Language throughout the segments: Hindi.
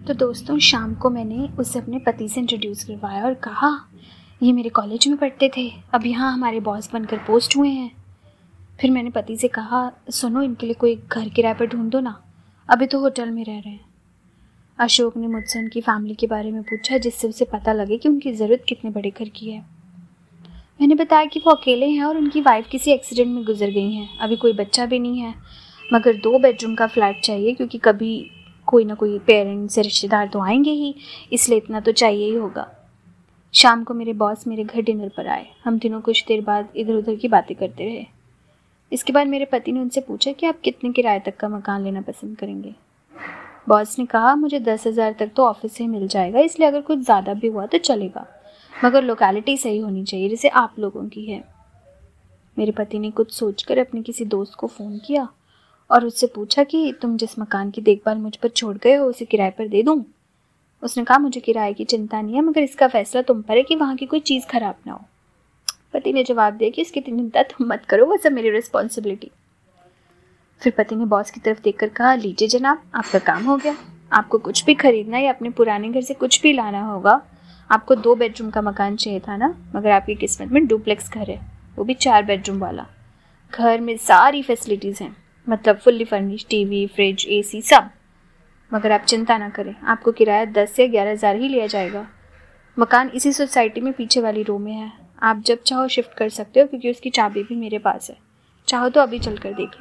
तो दोस्तों शाम को मैंने उसे अपने पति से इंट्रोड्यूस करवाया और कहा ये मेरे कॉलेज में पढ़ते थे, अब यहाँ हमारे बॉस बनकर पोस्ट हुए हैं। फिर मैंने पति से कहा सुनो इनके लिए कोई घर किराए पर ढूंढ दो ना, अभी तो होटल में रह रहे हैं। अशोक ने मुझसे उनकी फैमिली के बारे में पूछा जिससे उसे पता लगे कि उनकी ज़रूरत कितने बड़े घर की है। मैंने बताया कि वो अकेले हैं और उनकी वाइफ किसी एक्सीडेंट में गुजर गई हैं, अभी कोई बच्चा भी नहीं है, मगर 2 बेडरूम का फ्लैट चाहिए क्योंकि कभी कोई ना कोई पेरेंट्स या रिश्तेदार तो आएंगे ही, इसलिए इतना तो चाहिए ही होगा। शाम को मेरे बॉस मेरे घर डिनर पर आए। हम तीनों कुछ देर बाद इधर उधर की बातें करते रहे। इसके बाद मेरे पति ने उनसे पूछा कि आप कितने किराए तक का मकान लेना पसंद करेंगे। बॉस ने कहा मुझे 10,000 तक तो ऑफिस से मिल जाएगा, इसलिए अगर कुछ ज़्यादा भी हुआ तो चलेगा, मगर लोकेलिटी सही होनी चाहिए जैसे आप लोगों की है। मेरे पति ने कुछ सोचकर अपने किसी दोस्त को फ़ोन किया और उससे पूछा कि तुम जिस मकान की देखभाल मुझ पर छोड़ गए हो उसे किराए पर दे दूँ। उसने कहा मुझे किराए की चिंता नहीं है, मगर इसका फैसला तुम पर है कि वहाँ की कोई चीज़ खराब ना हो। पति ने जवाब दिया कि इसकी चिंता तुम मत करो, वो सब मेरी रिस्पॉन्सिबिलिटी। फिर पति ने बॉस की तरफ देखकर कहा लीजिए जनाब, आपका काम हो गया। आपको कुछ भी खरीदना या अपने पुराने घर से कुछ भी लाना होगा। आपको 2 बेडरूम का मकान चाहिए था ना, मगर आपकी किस्मत में डुप्लेक्स घर है, वो भी 4 बेडरूम वाला। घर में सारी फैसिलिटीज़ हैं, मतलब fully furnish, TV, fridge, AC सब। मगर आप चिंता ना करें, आपको किराया 10 से 11,000 ही लिया जाएगा। मकान इसी सोसाइटी में पीछे वाली रो में है, आप जब चाहो शिफ्ट कर सकते हो क्योंकि उसकी चाबी भी मेरे पास है, चाहो तो अभी चल कर देख लो।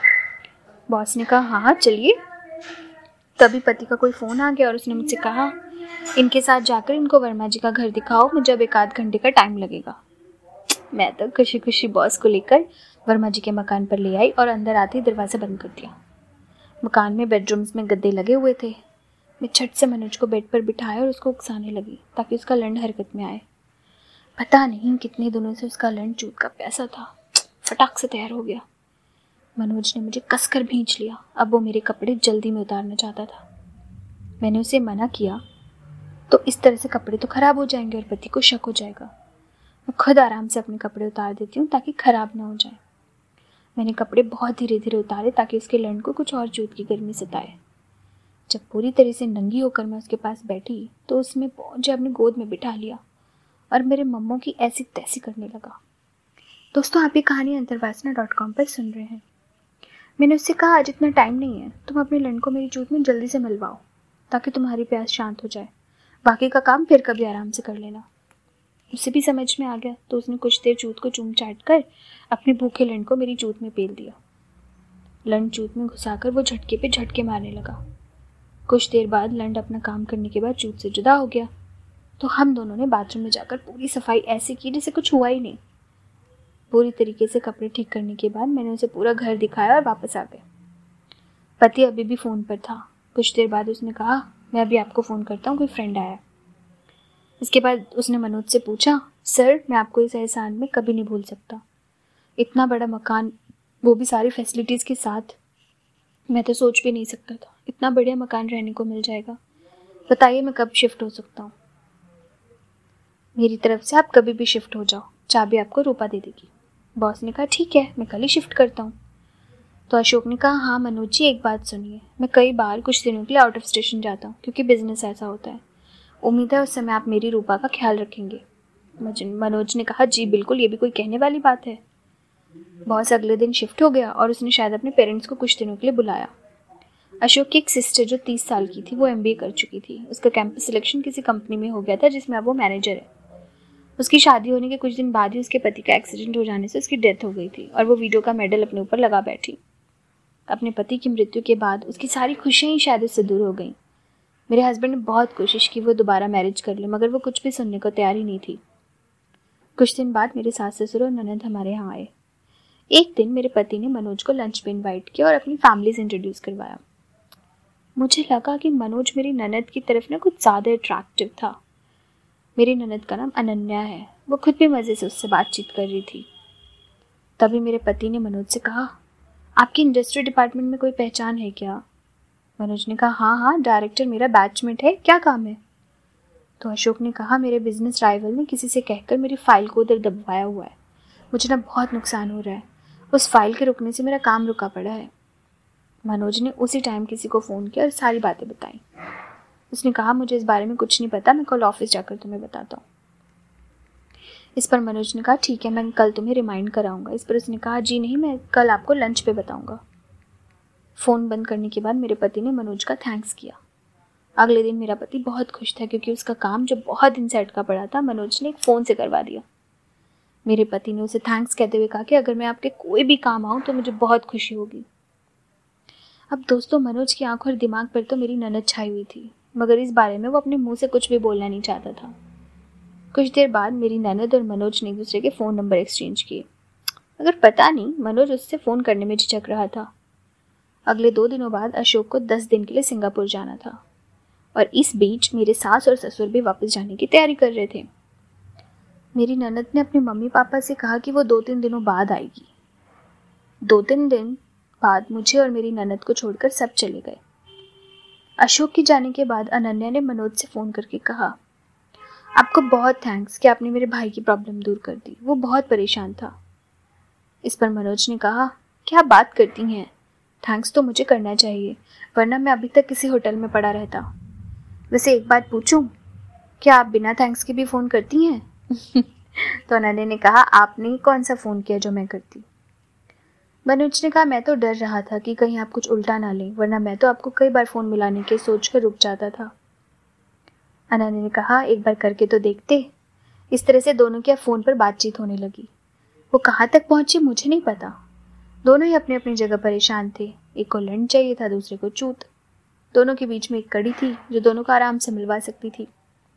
बॉस ने कहा हाँ चलिए। तभी पति का कोई फ़ोन आ गया और उसने मुझसे कहा इनके साथ जाकर इनको वर्मा जी का घर दिखाओ, मुझे अब 1 आध घंटे का टाइम लगेगा। मैं तो खुशी खुशी बॉस को लेकर वर्मा जी के मकान पर ले आई और अंदर आते ही दरवाज़ा बंद कर दिया। मकान में बेडरूम्स में गद्दे लगे हुए थे। मैं झट से मनोज को बेड पर बिठाया और उसको उकसाने लगी ताकि उसका लंड हरकत में आए। पता नहीं कितने दिनों से उसका लंड चूत का प्यासा था, फटाक से तैयार हो गया। मनोज ने मुझे कसकर भींच लिया। अब वो मेरे कपड़े जल्दी में उतारना चाहता था। मैंने उसे मना किया तो इस तरह से कपड़े तो ख़राब हो जाएंगे और पति को शक हो जाएगा। मैं खुद आराम से अपने कपड़े उतार देती हूँ ताकि ख़राब ना हो जाए। मैंने कपड़े बहुत धीरे धीरे उतारे ताकि उसके लंड को कुछ और चूत की गर्मी सताए। जब पूरी तरह से नंगी होकर मैं उसके पास बैठी तो उसने मुझे अपनी गोद में बिठा लिया और मेरे मम्मों की ऐसी तैसी करने लगा। दोस्तों आप ये कहानी अंतर्वासना.com पर सुन रहे हैं। मैंने उससे कहा आज इतना टाइम नहीं है, तुम अपने लंड को मेरी चूत में जल्दी से मिलवाओ ताकि तुम्हारी प्यास शांत हो जाए, बाकी का काम फिर कभी आराम से कर लेना। उसे भी समझ में आ गया तो उसने कुछ देर चूत को चूम चाट कर अपने भूखे लंड को मेरी चूत में पेल दिया। लंड चूत में घुसाकर वो झटके पे झटके मारने लगा। कुछ देर बाद लंड अपना काम करने के बाद चूत से जुदा हो गया तो हम दोनों ने बाथरूम में जाकर पूरी सफाई ऐसे की जैसे कुछ हुआ ही नहीं। पूरी तरीके से कपड़े ठीक करने के बाद मैंने उसे पूरा घर दिखाया और वापस आ गए। पति अभी भी फ़ोन पर था। कुछ देर बाद उसने कहा मैं अभी आपको फ़ोन करता हूँ, कोई फ्रेंड आया। इसके बाद उसने मनोज से पूछा सर मैं आपको इस एहसान में कभी नहीं भूल सकता, इतना बड़ा मकान, वो भी सारी फैसिलिटीज़ के साथ। मैं तो सोच भी नहीं सकता था इतना बढ़िया मकान रहने को मिल जाएगा। बताइए मैं कब शिफ्ट हो सकता हूँ। मेरी तरफ से आप कभी भी शिफ्ट हो जाओ, चाबी आपको रूपा दे देगी। बॉस ने कहा ठीक है मैं कल ही शिफ्ट करता हूँ। तो अशोक ने कहा हाँ मनोज जी एक बात सुनिए, मैं कई बार कुछ दिनों के लिए आउट ऑफ स्टेशन जाता हूँ क्योंकि बिजनेस ऐसा होता है, उम्मीद है उस समय आप मेरी रूपा का ख्याल रखेंगे। मनोज ने कहा जी बिल्कुल, ये भी कोई कहने वाली बात है। बॉस अगले दिन शिफ्ट हो गया और उसने शायद अपने पेरेंट्स को कुछ दिनों के लिए बुलाया। अशोक की एक सिस्टर जो 30 साल की थी वो MBA कर चुकी थी। उसका कैंपस सिलेक्शन किसी कंपनी में हो गया था जिसमें अब वो मैनेजर है। उसकी शादी होने के कुछ दिन बाद ही उसके पति का एक्सीडेंट हो जाने से उसकी डेथ हो गई थी और वो वीडियो का मेडल अपने ऊपर लगा बैठी। अपने पति की मृत्यु के बाद उसकी सारी खुशियाँ ही शायद उससे दूर हो गईं। मेरे हस्बैंड ने बहुत कोशिश की वो दोबारा मैरिज कर ले, मगर वो कुछ भी सुनने को तैयार ही नहीं थी। कुछ दिन बाद मेरे सास ससुर और ननद हमारे यहाँ आए। एक दिन मेरे पति ने मनोज को लंच पे इन्वाइट किया और अपनी फैमिली से इंट्रोड्यूस करवाया। मुझे लगा कि मनोज मेरी ननद की तरफ ना कुछ ज़्यादा अट्रैक्टिव था। मेरी ननद का नाम अनन्या है, वो खुद भी मज़े से उससे बातचीत कर रही थी। तभी मेरे पति ने मनोज से कहा आपकी इंडस्ट्री डिपार्टमेंट में कोई पहचान है क्या। मनोज ने कहा हाँ हाँ, डायरेक्टर मेरा बैचमेट है, क्या काम है। तो अशोक ने कहा मेरे बिजनेस राइवल ने किसी से कहकर मेरी फाइल को उधर दबवाया हुआ है, मुझे ना बहुत नुकसान हो रहा है, उस फाइल के रुकने से मेरा काम रुका पड़ा है। मनोज ने उसी टाइम किसी को फ़ोन किया और सारी बातें बताई। उसने कहा मुझे इस बारे में कुछ नहीं पता, मैं कल ऑफिस जाकर तुम्हें बताता हूँ। इस पर मनोज ने कहा ठीक है, मैं कल तुम्हें रिमाइंड कराऊंगा। इस पर उसने कहा जी नहीं, मैं कल आपको लंच पे बताऊंगा। फ़ोन बंद करने के बाद मेरे पति ने मनोज का थैंक्स किया। अगले दिन मेरा पति बहुत खुश था क्योंकि उसका काम जो बहुत दिन से अटका पड़ा था मनोज ने एक फ़ोन से करवा दिया। मेरे पति ने उसे थैंक्स कहते हुए कहा कि अगर मैं आपके कोई भी काम आऊँ तो मुझे बहुत खुशी होगी। अब दोस्तों, मनोज की आंखों और दिमाग पर तो मेरी ननद छाई हुई थी, मगर इस बारे में वो अपने मुंह से कुछ भी बोलना नहीं चाहता था। कुछ देर बाद मेरी ननद और मनोज ने एक दूसरे के फ़ोन नंबर एक्सचेंज किए, मगर पता नहीं मनोज उससे फ़ोन करने में झिझक रहा था। अगले 2 दिनों बाद अशोक को 10 दिन के लिए सिंगापुर जाना था और इस बीच मेरे सास और ससुर भी वापस जाने की तैयारी कर रहे थे। मेरी ननद ने अपने मम्मी पापा से कहा कि वो 2-3 दिनों बाद आएगी। 2-3 दिन बाद मुझे और मेरी ननद को छोड़कर सब चले गए। अशोक के जाने के बाद अनन्या ने मनोज से फ़ोन करके कहा, आपको बहुत थैंक्स कि आपने मेरे भाई की प्रॉब्लम दूर कर दी, वो बहुत परेशान था। इस पर मनोज ने कहा, क्या बात करती हैं, थैंक्स तो मुझे करना चाहिए, वरना मैं अभी तक किसी होटल में पड़ा रहता। वैसे एक बात पूछूं, क्या आप बिना थैंक्स के भी फ़ोन करती हैं? तो अनन्या ने कहा, आपने कौन सा फ़ोन किया जो मैं करती? मनोज ने कहा, मैं तो डर रहा था कि कहीं आप कुछ उल्टा ना लें, वरना मैं तो आपको कई बार फ़ोन मिलाने के सोचकर रुक जाता था। अनन्या ने कहा, एक बार करके तो देखते। इस तरह से दोनों की फ़ोन पर बातचीत होने लगी। वो कहाँ तक पहुंची मुझे नहीं पता। दोनों ही अपनी अपनी जगह परेशान थे। एक को लंड चाहिए था, दूसरे को चूत। दोनों के बीच में एक कड़ी थी जो दोनों को आराम से मिलवा सकती थी।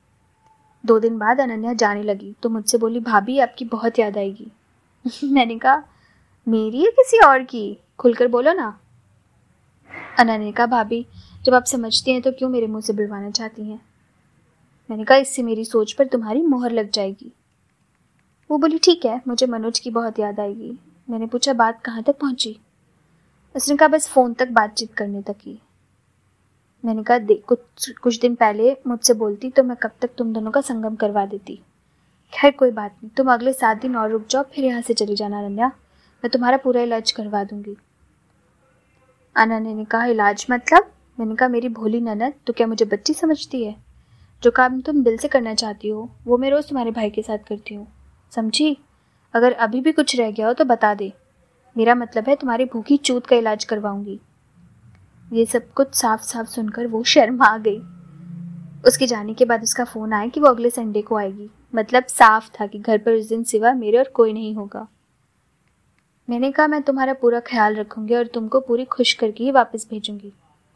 2 दिन बाद अनन्या जाने लगी तो मुझसे बोली, भाभी आपकी बहुत याद आएगी। मैंने कहा, मेरी या किसी और की? खुलकर बोलो ना। अनन्या ने कहा, भाभी जब आप समझती हैं तो क्यों मेरे मुंह से बुलवाना चाहती हैं? मैंने कहा, इससे मेरी सोच पर तुम्हारी मोहर लग जाएगी। वो बोली, ठीक है, मुझे मनोज की बहुत याद आएगी। मैंने पूछा, बात कहाँ तक पहुंची? उसने कहा, बस फ़ोन तक बातचीत करने तक ही। मैंने कहा, देख कुछ दिन पहले मुझसे बोलती तो मैं कब तक तुम दोनों का संगम करवा देती। खैर कोई बात नहीं, तुम अगले 7 दिन और रुक जाओ, फिर यहाँ से चली जाना अनन्या, मैं तुम्हारा पूरा इलाज करवा दूंगी। अनन्या ने कहा, इलाज मतलब? मैंने कहा, मेरी भोली ननद, तो क्या मुझे बच्ची समझती है? जो काम तुम दिल से करना चाहती हो वो मैं रोज़ तुम्हारे भाई के साथ करती हूँ, समझी? अगर अभी भी कुछ रह गया हो तो बता दे, मेरा मतलब है तुम्हारी भूखी चूत का इलाज करवाऊंगी। ये सब कुछ साफ साफ सुनकर वो शर्मा गई। उसके जाने के बाद उसका फ़ोन आया कि वो अगले संडे को आएगी। मतलब साफ था कि घर पर उस दिन सिवा मेरे और कोई नहीं होगा। मैंने कहा, मैं तुम्हारा पूरा ख्याल रखूंगी और तुमको पूरी खुश करके ही वापस भेजूंगी।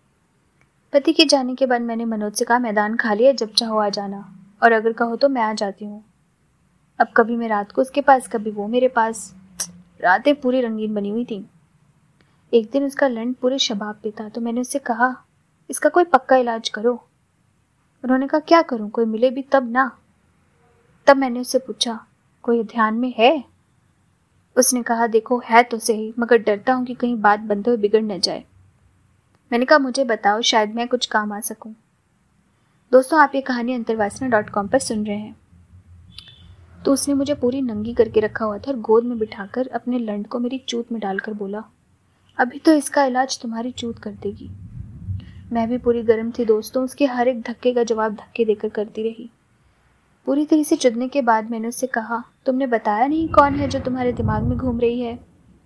पति के जाने के बाद मैंने मनोज से कहा, मैदान खाली है, जब चाहो आ जाना, और अगर कहो तो मैं आ जाती हूँ। अब कभी मैं रात को उसके पास, कभी वो मेरे पास। रातें पूरी रंगीन बनी हुई थी। एक दिन उसका लंड पूरे शबाब पे था तो मैंने उससे कहा, इसका कोई पक्का इलाज करो। उन्होंने कहा, क्या करूं, कोई मिले भी तब ना। तब मैंने उससे पूछा, कोई ध्यान में है? उसने कहा, देखो है तो सही, मगर डरता हूं कि कहीं बात बनते हुए बिगड़ न जाए। मैंने कहा, मुझे बताओ, शायद मैं कुछ काम आ सकूं। दोस्तों, आप ये कहानी अंतर्वासना.com पर सुन रहे हैं। तो उसने मुझे पूरी नंगी करके रखा हुआ था और गोद में बिठाकर अपने लंड को मेरी चूत में डालकर बोला, अभी तो इसका इलाज तुम्हारी चूत कर देगी। मैं भी पूरी गर्म थी दोस्तों, उसके हर एक धक्के का जवाब धक्के देकर करती रही। पूरी तरह से चुदने के बाद मैंने उससे कहा, तुमने बताया नहीं कौन है जो तुम्हारे दिमाग में घूम रही है?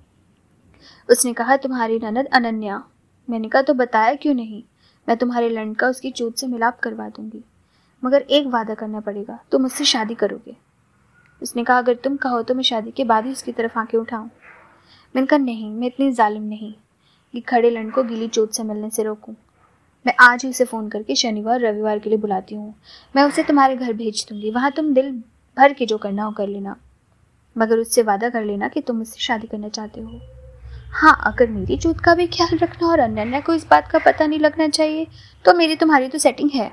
उसने कहा, तुम्हारी ननद अनन्या। मैंने कहा, तो बताया क्यों नहीं? मैं तुम्हारे लंड का उसकी चूत से मिलाप करवा दूंगी, मगर एक वादा करना पड़ेगा, तुम मुझसे शादी करोगे। उसने कहा, अगर तुम कहो तो मैं शादी के बाद ही उसकी तरफ आंखें उठाऊं। मैंने कहा, नहीं, मैं इतनी जालिम नहीं कि खड़े लंड को गीली चोट से मिलने से रोकूं। मैं आज ही उसे फ़ोन करके शनिवार रविवार के लिए बुलाती हूँ। मैं उसे तुम्हारे घर भेज दूंगी, वहाँ तुम दिल भर के जो करना हो कर लेना, मगर उससे वादा कर लेना कि तुम मुझसे शादी करना चाहते हो। हाँ, अगर मेरी चूत का भी ख्याल रखना और अनन्या को इस बात का पता नहीं लगना चाहिए तो मेरी तुम्हारी तो सेटिंग है।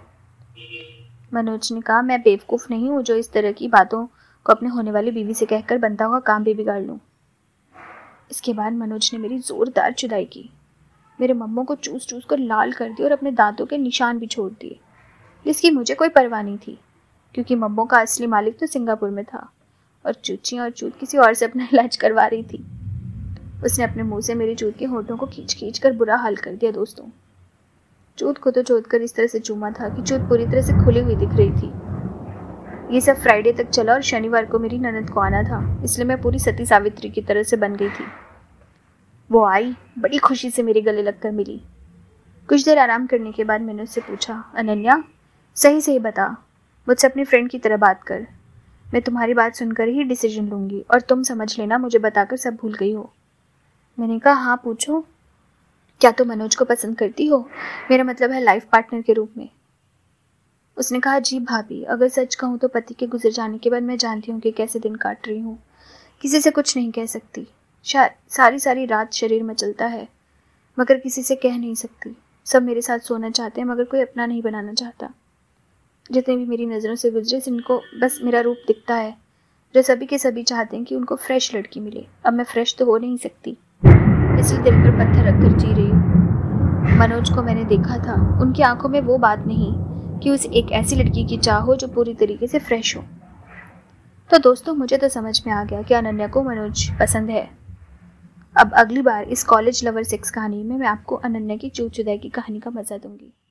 मनोज ने कहा, मैं बेवकूफ़ नहीं हूँ जो इस तरह की बातों को अपने होने वाली बीवी से कहकर बनता हुआ काम भी बिगाड़ लूँ। इसके बाद मनोज ने मेरी जोरदार चुदाई की, मेरे मम्मों को चूस चूस कर लाल कर दिया और अपने दांतों के निशान भी छोड़ दिए, जिसकी मुझे कोई परवाह नहीं थी क्योंकि मम्मों का असली मालिक तो सिंगापुर में था और चूचियाँ और चूत किसी और से अपना इलाज करवा रही थी। उसने अपने मुंह से मेरी चूत के होठों को खींच खींच कर बुरा हाल कर दिया दोस्तों। चूत को तो चोट कर इस तरह से चूमा था कि चूत पूरी तरह से खुली हुई दिख रही थी। ये सब फ्राइडे तक चला और शनिवार को मेरी ननद को आना था, इसलिए मैं पूरी सती सावित्री की तरह से बन गई थी। वो आई, बड़ी खुशी से मेरे गले लगकर मिली। कुछ देर आराम करने के बाद मैंने उससे पूछा, अनन्या सही सही बता, मुझसे अपनी फ्रेंड की तरह बात कर। मैं तुम्हारी बात सुनकर ही डिसीजन लूँगी और तुम समझ लेना मुझे बताकर सब भूल गई हो। मैंने कहा, हाँ पूछो। क्या तुम मनोज को पसंद करती हो? मेरा मतलब है लाइफ पार्टनर के रूप में। उसने कहा, जी भाभी, अगर सच कहूँ तो पति के गुजर जाने के बाद मैं जानती हूँ कि कैसे दिन काट रही हूँ। किसी से कुछ नहीं कह सकती, सारी रात शरीर मचलता है, मगर किसी से कह नहीं सकती। सब मेरे साथ सोना चाहते हैं मगर कोई अपना नहीं बनाना चाहता। जितने भी मेरी नज़रों से गुजरे जिनको बस मेरा रूप दिखता है, जो सभी के सभी चाहते हैं कि उनको फ्रेश लड़की मिले। अब मैं फ्रेश तो हो नहीं सकती, इसलिए दिल पर पत्थर रखकर जी रही हूँ। मनोज को मैंने देखा था, उनकी आंखों में वो बात नहीं कि उस एक ऐसी लड़की की चाह हो जो पूरी तरीके से फ्रेश हो। तो दोस्तों, मुझे तो समझ में आ गया कि अनन्या को मनोज पसंद है। अब अगली बार इस कॉलेज लवर सेक्स कहानी में मैं आपको अनन्या की चूत चुदाई की कहानी का मजा दूंगी।